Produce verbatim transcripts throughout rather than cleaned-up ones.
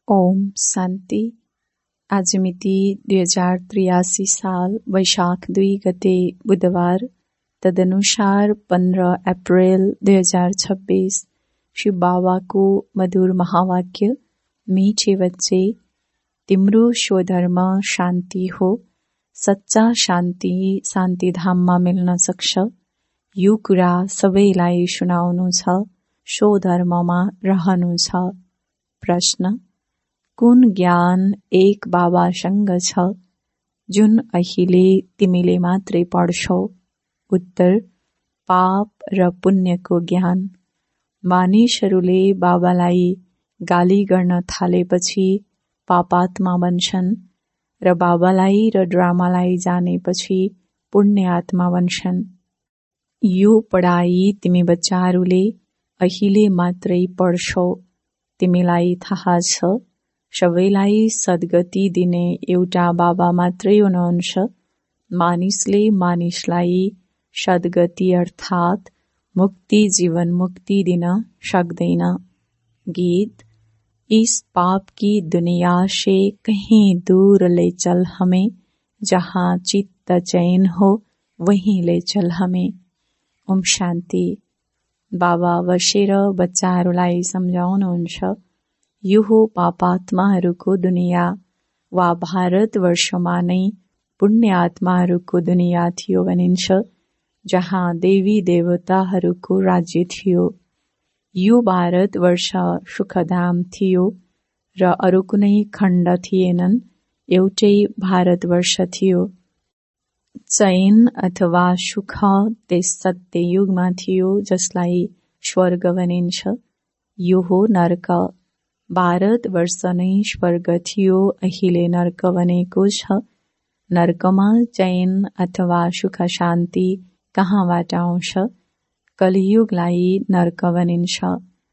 ओम शान्ति। आज मिति दुई हजार त्रियासी साल वैशाख दुई गते बुधबार, तदनुसार पन्ध्र अप्रेल दुई हजार छब्बीस। शिव बाबाको मधुर महावाक्य, मीठे बच्चे, तिम्रो स्वधर्म शान्ति हो। सच्चा शान्ति शान्तिधाममा मिल्न सक्छ। यो कुरा सबैलाई सुनाउनु छ, स्वधर्ममा रहनु छ। प्रश्न: कुन ज्ञान एक बाबासँग छ जुन अहिले तिमीले मात्रै पढ्छौ? उत्तर: पाप र पुण्यको ज्ञान। मानिसहरूले बाबालाई गाली गर्न थालेपछि पापात्मा बन्छन् र बाबालाई र ड्रामालाई जानेपछि पुण्य आत्मा बन्छन्। यो पढाइ तिमी बच्चाहरूले अहिले मात्रै पढ्छौ। तिमीलाई थाहा छ, सबैलाई सद्गति दिने एउटा बाबा मात्रै हुनुहुन्छ। मानिसले मानिसलाई सद्गति अर्थात मुक्ति, जीवन मुक्ति दिन सक्दैन। गीत: इस पाप की दुनिया से कहीं दूर ले चल हमें, जहाँ चित्त चैन हो वहीं ले चल हमें। ओम शान्ति। बाबा बसेर बच्चाहरूलाई सम्झाउनुहुन्छ, यो हो पापात्माहरूको दुनिया, वा भारतवर्षमा नै पुण्य आत्माहरूको दुनिया थियो भनिन्छ, जहाँ देवी देवताहरूको राज्य थियो। यो भारतवर्ष सुखधाम थियो र अरू कुनै खण्ड थिएनन्, एउटै भारतवर्ष थियो। चैन अथवा सुख त्यस सत्य युगमा थियो जसलाई स्वर्ग भनिन्छ। यो हो नर्क। भारतवर्ष नै स्वर्ग थियो, अहिले नर्क बनेको छ। नर्कमा चैन अथवा सुख शान्ति कहाँबाट आउँछ? कलियुगलाई नर्क भनिन्छ।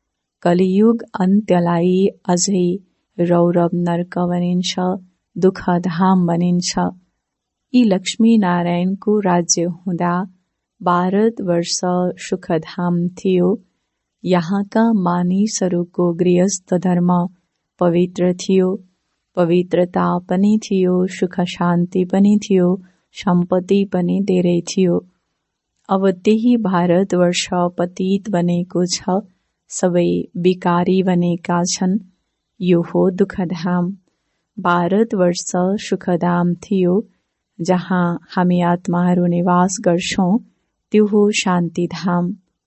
कलियुग अन्त्यलाई अझै रौरव नर्क भनिन्छ, दुःखधाम भनिन्छ। यी लक्ष्मी नारायणको राज्य हुँदा भारतवर्ष सुखधाम थियो। यहाँका मानिसहरूको गृहस्थ धर्म पवित्र थियो। पवित्रता पनि थियो, सुख शान्ति पनि थियो, सम्पत्ति पनि धेरै थियो। अब त्यही भारतवर्ष पतित बनेको छ, सबै विकारी बनेका छन्। यो हो दुःखधाम। भारतवर्ष सुखधाम थियो, जहाँ हामी आत्माहरू निवास गर्छौं, त्यो हो शान्तिधाम।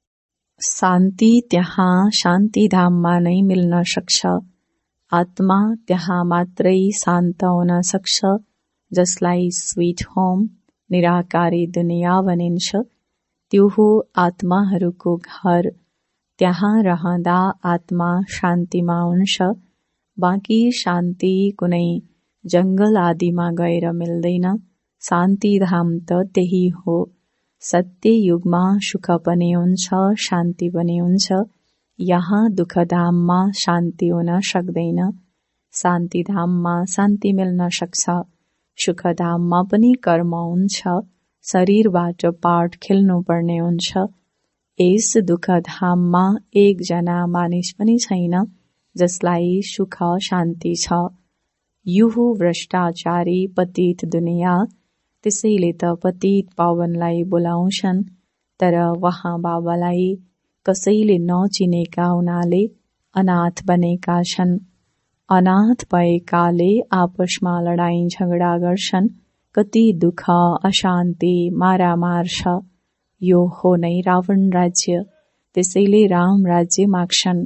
शान्ति त्यहाँ शान्तिधाममा नै मिल्न सक्छ। आत्मा त्यहाँ मात्रै शान्त हुन सक्छ, जसलाई स्वीट होम, निराकारी दुनिया भनिन्छ। त्यो हो आत्माहरूको घर। त्यहाँ रहँदा आत्मा शान्तिमा हुन्छ। बाँकी शान्ति कुनै जंगल आदिमा गएर मिल्दैन। शान्तिधाम त त्यही हो। सत्य युगमा सुख पनि हुन्छ, शान्ति पनि हुन्छ। यहाँ दुःखधाममा शान्ति हुन सक्दैन। शान्तिधाममा शान्ति मिल्न सक्छ। सुखधाममा पनि कर्म हुन्छ, शरीरबाट पाठ खेल्नु पर्ने हुन्छ। यस दुःखधाममा एकजना मानिस पनि छैन जसलाई सुख शान्ति छ। यो हो भ्रष्टाचारी पतित दुनिया। त्यसैले त पतित पावनलाई बोलाउँछन्, तर वहाँ बाबालाई कसैले नचिनेका हुनाले अनाथ बनेका छन्। अनाथ भएकाले आपसमा लडाईँ झगडा गर्छन्। कति दुःख, अशान्ति, मारामार छ। यो हो नै रावण राज्य। त्यसैले राम राज्य माग्छन्।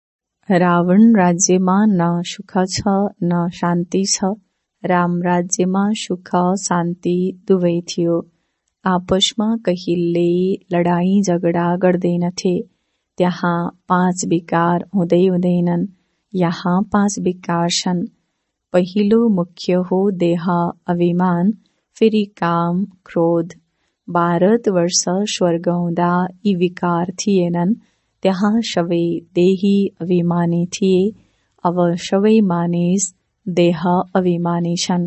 रावण राज्यमा न सुख छ न शान्ति छ। राम राज्यमा सुख शान्ति दुवै थियो। आपसमा कहिल्यै लडाईँ झगडा गर्दैनथे। त्यहाँ पाँच विकार हुँदै हुँदैनन्। यहाँ पाँच विकार छन्। पहिलो मुख्य हो देह अभिमान, फेरि काम, क्रोध। भारतवर्ष स्वर्ग हुँदा यी विकार थिएनन्। त्यहाँ सबै देही अभिमानी थिए। अब सबै मानिस देह अभिमानी छन्।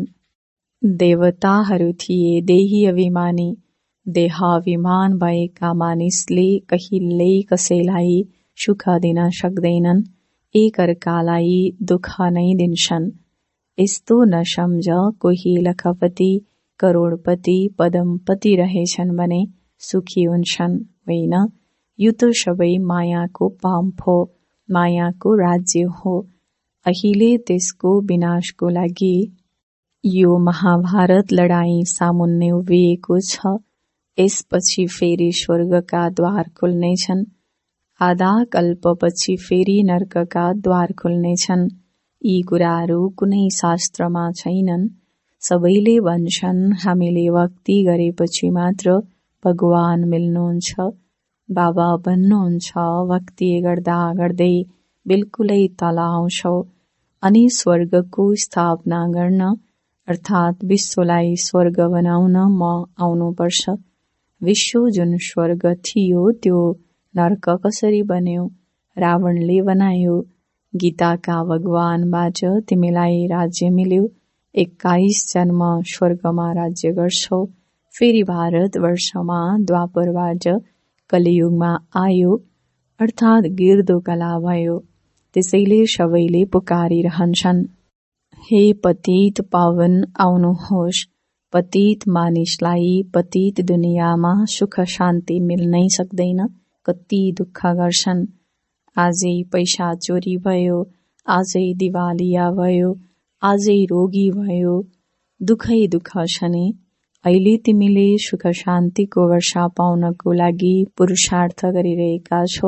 देवताहरू थिए देही अभिमानी। देह अभिमान भएका मानिसले कहिल्यै कसैलाई सुख दिन सक्दैनन्। एक अर्कालाई दुःख नै दिन्छन्। यस्तो नसम्झ कोही लखपति करोडपति पदमपति रहेछन् भने सुखी हुन्छन्। होइन, यो त सबै मायाको पाम्प हो, मायाको राज्य हो। अहिले त्यसको विनाशको लागि यो महाभारत लडाईँ सामुन्ने उभिएको छ। यसपछि फेरि स्वर्गका द्वार खुल्नेछन्। आधा कल्पपछि फेरि नर्कका द्वार खुल्नेछन्। यी कुराहरू कुनै शास्त्रमा छैनन्। सबैले भन्छन् हामीले भक्ति गरेपछि मात्र भगवान मिल्नुहुन्छ। बाबा भन्नुहुन्छ भक्ति गर्दा गर्दै बिल्कुलै तल आउँछौ अनि स्वर्गको स्थापना गर्न अर्थात् विश्वलाई स्वर्ग बनाउन म आउनुपर्छ। विश्व जुन स्वर्ग थियो त्यो नर्क कसरी बन्यो? रावणले बनायो। गीताका भगवानबाट तिमीलाई राज्य मिल्यो। एक्काइस जन्म स्वर्गमा राज्य गर्छौ। फेरि भारत वर्षमा द्वापरबाट कलियुगमा आयो अर्थात् गिर्दो कला भयो। त्यसैले सबैले पुकारिरहन्छन्, हे पतित पावन आउनुहोस्। पतित मानिसलाई पतित दुनियाँमा सुख शान्ति मिल्नै सक्दैन। कति दुःख गर्छन्। आजै पैसा चोरी भयो, आजै दिवालिया भयो, आजै रोगी भयो, दुःखै दुःख छ नि। अहिले तिमीले सुख शान्तिको वर्षा पाउनको लागि पुरुषार्थ गरिरहेका छौ।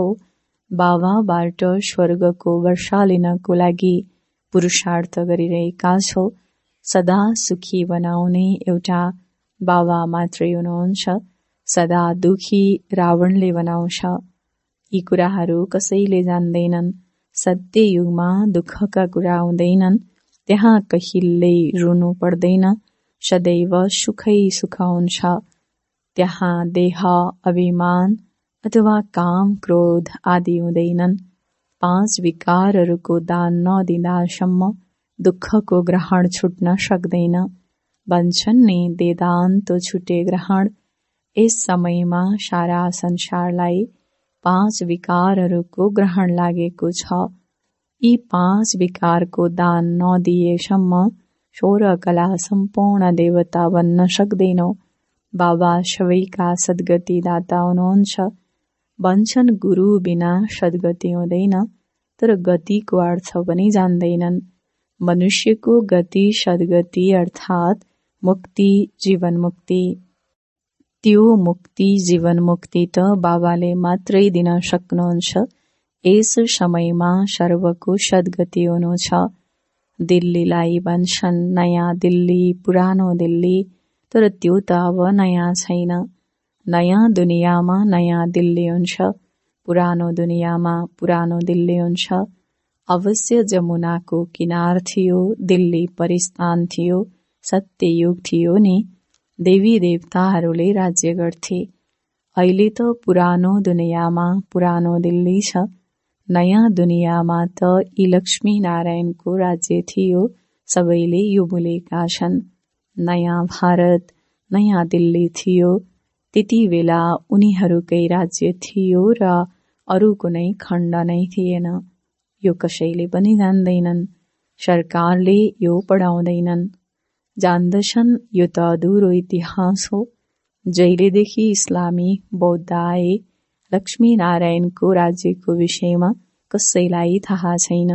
बाबाबाट स्वर्गको वर्षा लिनको लागि पुरुषार्थ गरिरहेका छौ। सदा सुखी बनाउने एउटा बाबा मात्रै हुनुहुन्छ। सदा दुखी रावणले बनाउँछ। यी कुराहरू कसैले जान्दैनन्। सत्य युगमा दुःखका कुरा हुँदैनन्। त्यहाँ कहिल्यै रुनु पर्दैन। सदैव सुखै सुख हुन्छ। त्यहाँ देह, अभिमान अथवा काम, क्रोध आदि हुँदैनन्। पाँच विकारहरूको दान नदिँदासम्म दुःखको ग्रहण छुट्न सक्दैन। भन्छन् नि वेदान्त छुटे ग्रहण। यस समयमा सारा संसारलाई पाँच विकारहरूको ग्रहण लागेको छ। यी पाँच विकारको दान नदिएसम्म स्वर कला सम्पूर्ण देवता बन्न सक्दैनौ। बाबा सबैका सद्गति दाता हुनुहुन्छ। भन्छन् गुरु बिना सद्गति हुँदैन, तर गतिको अर्थ पनि जान्दैनन्। मनुष्यको गति सद्गति अर्थात् मुक्ति, जीवन मुक्ति। त्यो मुक्ति जीवन मुक्ति त बाबाले मात्रै दिन सक्नुहुन्छ। यस समयमा सर्वको सद्गति हुनु छ। दिल्लीलाई भन्छन् नयाँ दिल्ली, पुरानो दिल्ली, तर त्यो त अब नयाँ छैन। नयाँ दुनियाँमा नयाँ दिल्ली हुन्छ, पुरानो दुनियाँमा पुरानो दिल्ली हुन्छ। अवश्य जमुनाको किनार थियो, दिल्ली परिस्थान थियो, सत्ययुग थियो नि। देवी देवताहरूले राज्य गर्थे। अहिले त पुरानो दुनियाँमा पुरानो दिल्ली छ। नयाँ दुनियाँमा त यी लक्ष्मी नारायणको राज्य थियो। सबैले यो भुलेका छन्। नयाँ भारत, नयाँ दिल्ली थियो। त्यति बेला उनीहरूकै राज्य थियो र अरू कुनै खण्ड नै थिएन। यो कसैले पनि जान्दैनन्। सरकारले यो पढाउँदैनन्। जान्दछन् यो त अधुरो इतिहास हो। जहिलेदेखि इस्लामी बौद्ध आए, लक्ष्मी नारायणको राज्यको विषयमा कसैलाई थाहा छैन।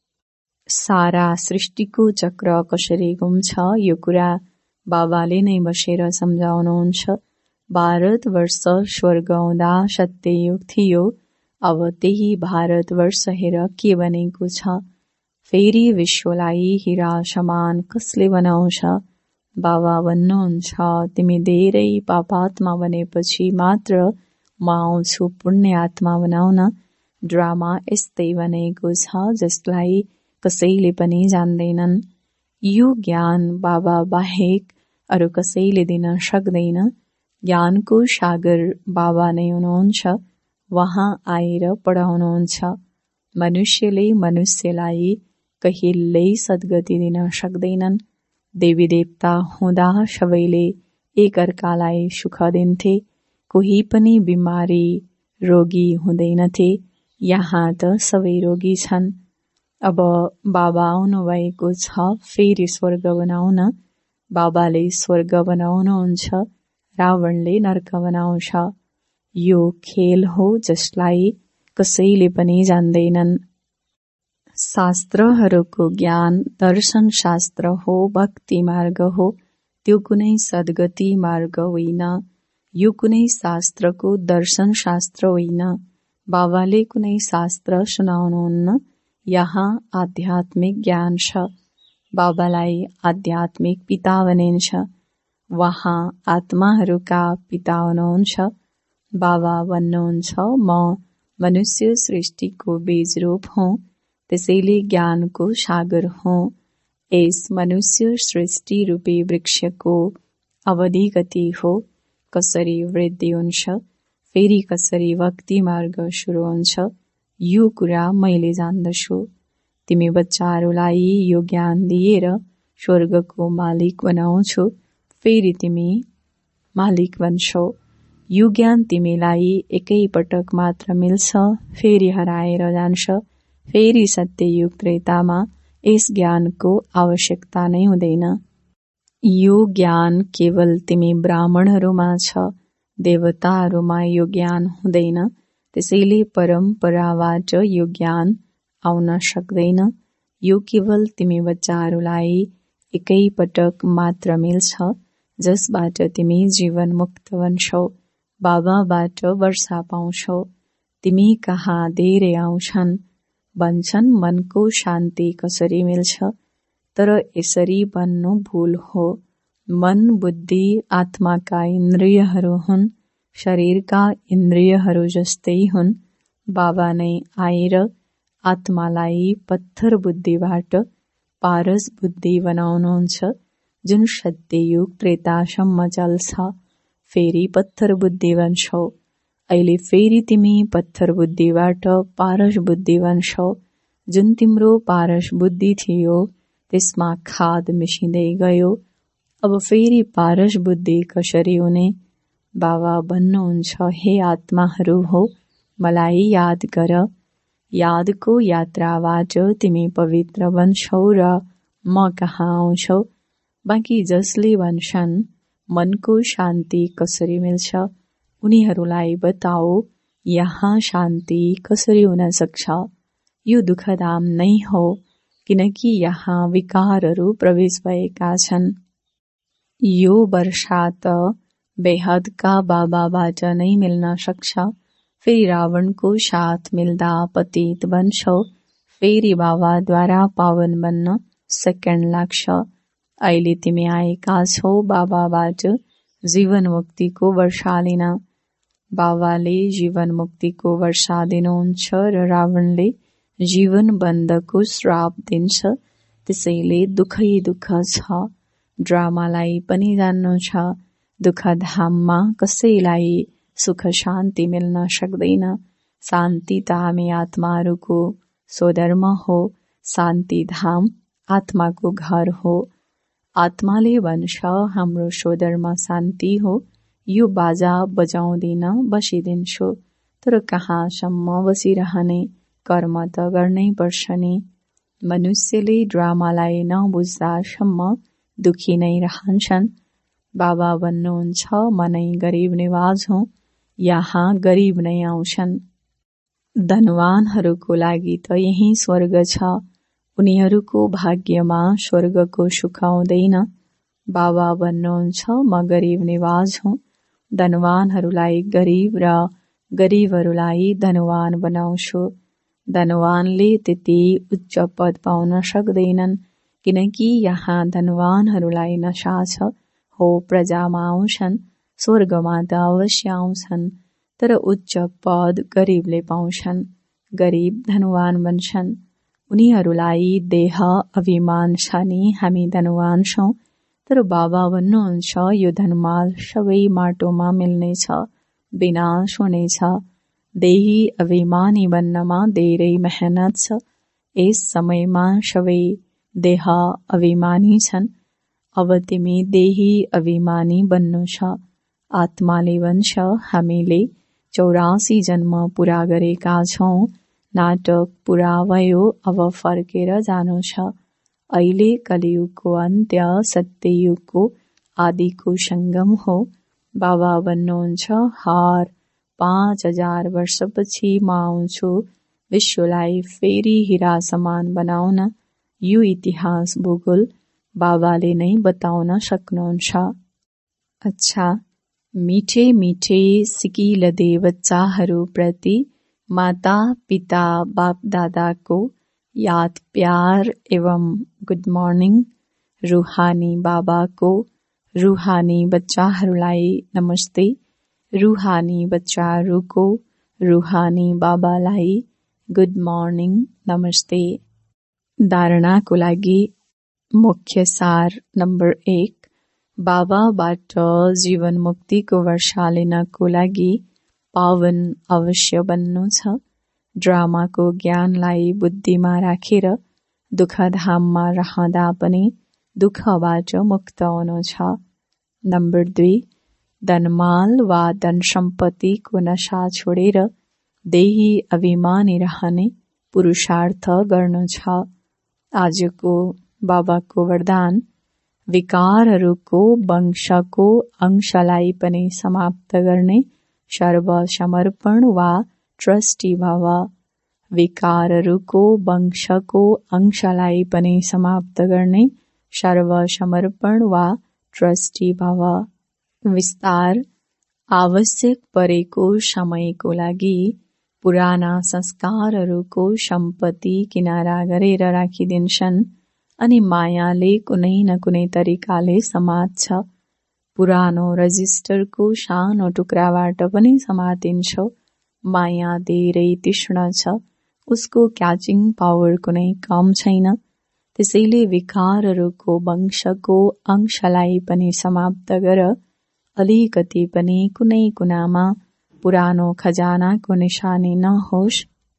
सारा सृष्टिको चक्र कसरी घुम्छ यो कुरा बाबाले नै बसेर सम्झाउनुहुन्छ। भारतवर्ष स्वर्ग हुँदा सत्ययुग थियो। अब त्यही भारतवर्ष हेर के बनेको छ। फेरि विश्वलाई हिरा समान कसले बनाउँछ? बाबा भन्नुहुन्छ तिमी धेरै पापात्मा बनेपछि मात्र म आउँछु पुण्य आत्मा बनाउन। ड्रामा यस्तै बनेको छ जसलाई कसैले पनि जान्दैनन्। यो ज्ञान बाबा बाहेक अरू कसैले दिन सक्दैन। ज्ञानको सागर बाबा नै हुनुहुन्छ। वहाँ आएर पढाउनुहुन्छ। मनुष्यले मनुष्यलाई कहिल्यै सद्गति दिन सक्दैनन्। देवी देवता हुँदा सबैले एक अर्कालाई सुख दिन्थे। कोही पनि बिमारी रोगी हुँदैनथे। यहाँ त सबै रोगी छन्। अब बाबा आउनु भएको छ फेरि स्वर्ग बनाउन। बाबाले स्वर्ग बनाउनुहुन्छ, रावणले नर्क बनाउँछ। यो खेल हो जसलाई कसैले पनि जान्दैनन्। शास्त्रहरूको ज्ञान दर्शन शास्त्र हो, भक्ति मार्ग हो, त्यो कुनै सद्गति मार्ग होइन। यो कुनै शास्त्रको दर्शन शास्त्र होइन। बाबाले कुनै शास्त्र सुनाउनुहुन्न, यहाँ आध्यात्मिक ज्ञान छ। बाबालाई आध्यात्मिक पिता भनिन्छ। वहाँ आत्माहरूका पिता हुनुहुन्छ। बाबा भन्नुहुन्छ, म मनुष्य सृष्टिको बीज रूप हुँ, त्यसैले ज्ञानको सागर हुँ। यस मनुष्य सृष्टि रूपी वृक्षको अवधि कति हो, कसरी वृद्धि हुन्छ, फेरि कसरी भक्ति मार्ग सुरु हुन्छ, यो कुरा मैले जान्दछु। तिमी बच्चाहरूलाई यो ज्ञान दिएर स्वर्गको मालिक बनाउँछु, फेरि तिमी मालिक बन्छौ। यो ज्ञान तिमीलाई एकै पटक मात्र मिल्छ, फेरि हराएर जान्छ। फेरि सत्ययुग त्रेतामा यस ज्ञानको आवश्यकता नै हुँदैन। यो ज्ञान केवल तिमी ब्राह्मणहरूमा छ, देवताहरूमा यो ज्ञान हुँदैन। त्यसैले परम्पराबाट यो ज्ञान आउन सक्दैन। यो केवल तिमी बच्चाहरूलाई एकै पटक मात्र मिल्छ, जसबाट तिमी जीवन मुक्त बन्छौ, बाबाबाट वर्षा पाउँछौ। तिमी कहाँ धेरै आउँछन्, भन्छन् मनको शान्ति कसरी मिल्छ, तर यसरी भन्नु भूल हो। मन बुद्धि आत्माका इन्द्रियहरू हुन्, शरीरका इन्द्रियहरू जस्तै हुन्। बाबा नै आएर आत्मालाई पत्थर बुद्धिबाट पारस बुद्धि बनाउनुहुन्छ, जुन सत्ययुग त्रेतासम्म चल्छ। फेरि पत्थर बुद्धि बन्छौ। अहिले फेरि तिमी पत्थर बुद्धिबाट पारस बुद्धि बन्छौ। जुन तिम्रो पारस बुद्धि थियो त्यसमा खाद मिसिँदै गयो। अब फेरि पारस बुद्धि कसरी हुने? बाबा भन्नुहुन्छ, हे आत्माहरू हो, मलाई याद गर। यादको यात्राबाट तिमी पवित्र बन्छौ र म कहाँ आउँछौ। बाँकी जसले भन्छन् मनको शान्ति कसरी मिल्छ, उनीहरूलाई बताओ यहाँ शान्ति कसरी हुन सक्छ। यो दुःखधाम नै हो, किनकि यहाँ विकारहरू प्रवेश भएका छन्। यो वर्षा त बेहदका बाबाबाट नै मिल्न सक्छ। फेरि रावणको साथ मिल्दा पतित बन्छौ, फेरि बाबाद्वारा पावन बन्न सेकेन्ड लाग्छ। अहिले तिमी आएका छौ बाबाबाट जीवन मुक्तिको वर्षा लिन। बाबाले जीवन मुक्तिको वर्षा दिनुहुन्छ र रावणले जीवन बन्धको श्राप दिन्छ। त्यसैले दुःखै दुःख छ। ड्रामालाई पनि जान्नु छ। दुःखधाममा कसैलाई सुख शान्ति मिल्न सक्दैन। शान्ति त हामी आत्माहरूको स्वधर्म हो। शान्ति धाम आत्माको घर हो। आत्माले भन्छ हाम्रो स्वधर्म शान्ति हो। यो बाजा बजाउँदिन बसिदिन्छु। तर कहाँसम्म बसिरहने? कर्म त गर्नै पर्छ नि। मनुष्यले ड्रामालाई नबुझ्दासम्म दुखी नै रहन्छन्। बाबा भन्नुहुन्छ म नै गरीब निवाज हुँ, यहाँ गरीब नै आउँछन्। धनवानहरूको लागि त यही स्वर्ग छ। उनीहरूको भाग्यमा स्वर्गको सुख हुँदैन। बाबा भन्नुहुन्छ म गरीब निवाज हुँ। धनवानहरूलाई गरीब र गरीबहरूलाई धनवान बनाउँछु। धनवानले त्यति उच्च पद पाउन सक्दैनन्, किनकि यहाँ धनवानहरूलाई नशा छ। हो प्रजामा आउँछन्, स्वर्गमा त अवश्य आउँछन्, तर उच्च पद गरीबले पाउँछन्। गरीब धनवान बन्छन्। उनीहरूलाई देह अभिमान छ नि हामी धनवान छौं। तर बाबा भन्नुहुन्छ यो धनमाल सबै माटोमा मिल्नेछ, विनाश हुनेछ। देही अभिमानी बन्नमा धेरै मेहनत छ। यस समयमा सबै देह अभिमानी छन्। अब तिमी देही अभिमानी बन्नु छ। आत्माले भन्छ हामीले चौरासी जन्म पूरा गरेका छौं, नाटक पूरा भयो, अब फर्केर जानु छ। अहिले कलियुगको अन्त्य सत्ययुगको आदिको सङ्गम हो। बाबा भन्नुहुन्छ, हर पाँच हजार वर्षपछि म आउँछु विश्वलाई फेरि हिरा समान बनाउन। यो इतिहास भूगोल बाबाले नै बताउन सक्नुहुन्छ। अच्छा, मिठे मिठे सिकिलदे बच्चाहरू प्रति माता पिता बाप दादाको याद प्यार एवं गुड मर्निङ। रुहानी बाबाको रुहानी बच्चाहरूलाई नमस्ते। रुहानी बच्चाहरूको रुहानी बाबालाई गुड मर्निङ नमस्ते। धारणाको लागि मुख्य सार नम्बर एक, बाबाबाट जीवन मुक्तिको वर्षा लिनको लागि पावन अवश्य बन्नु छ। ड्रामाको ज्ञानलाई बुद्धिमा राखेर दुःखधाममा रहँदा पनि दुःखबाट मुक्त हुनु छ। नम्बर दुई, धनमाल वा धन सम्पत्तिको नशा छोडेर देही अभिमानी रहने पुरुषार्थ गर्नु छ। आजको बाबाको वरदान, विकारहरूको वंशको अंशलाई पनि समाप्त गर्ने सर्वसमर्पण वा ट्रस्टी भव। विकारहरूको वंशको अंशलाई पनि समाप्त गर्ने सर्वसमर्पण वा ट्रस्टी भव। विस्तार, आवश्यक परेको समयको लागि पुराना संस्कारहरूको सम्पत्ति किनारा गरेर राखिदिन्छन् अनि मायाले कुनै न कुनै तरिकाले समात्छ। पुरानो रजिस्टरको सानो टुक्राबाट पनि समातिन्छ। माया धेरै तीक्ष्ण छ, उसको क्याचिङ पावर कुनै कम छैन। त्यसैले विकारहरूको वंशको अंशलाई पनि समाप्त गर। अलिकति पनि कुनै कुनामा पुरानो खजानाको निशानी नहोस्।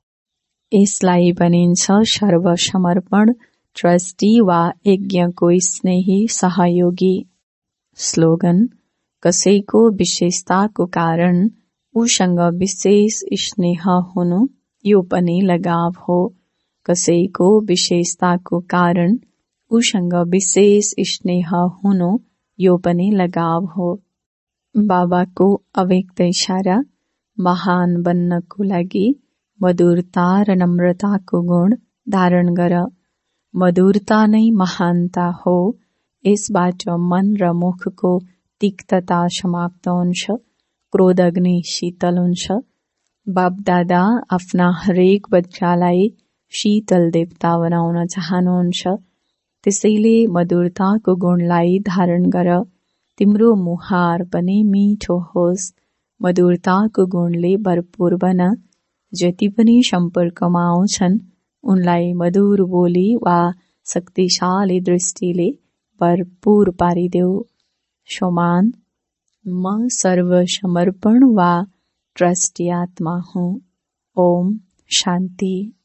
यसलाई भनिन्छ सर्वसमर्पण ट्रस्टी वा यज्ञको स्नेही सहयोगी। स्लोगन, कसैको विशेषताको कारण उसँग विशेष स्नेह हुनु यो पनि लगाव हो। कसैको विशेषताको कारण उसँग विशेष स्नेह हुनु यो पनि लगाव हो। बाबाको अव्यक्त इशारा, महान बन्नको लागि मधुरता र नम्रताको गुण धारण गर। मधुरता नै महानता हो। यसबाट मन र मुखको तिक्तता समाप्त हुन्छ। क्रोध अग्नि शीतल हुन्छ। बापदादा आफ्ना हरेक बच्चालाई शीतल देवता बनाउन चाहनुहुन्छ। त्यसैले मधुरताको गुणलाई धारण गर। तिम्रो मुहार पनि मिठो होस्। मधुरताको गुणले भरपूर बन। जति पनि सम्पर्कमा आउँछन् उनलाई मधुर बोली वा शक्तिशाली दृष्टिले भरपूर पारिदेऊ। शोमान, म सर्वसमर्पण वा ट्रस्टी आत्मा हुँ। ओम शान्ति।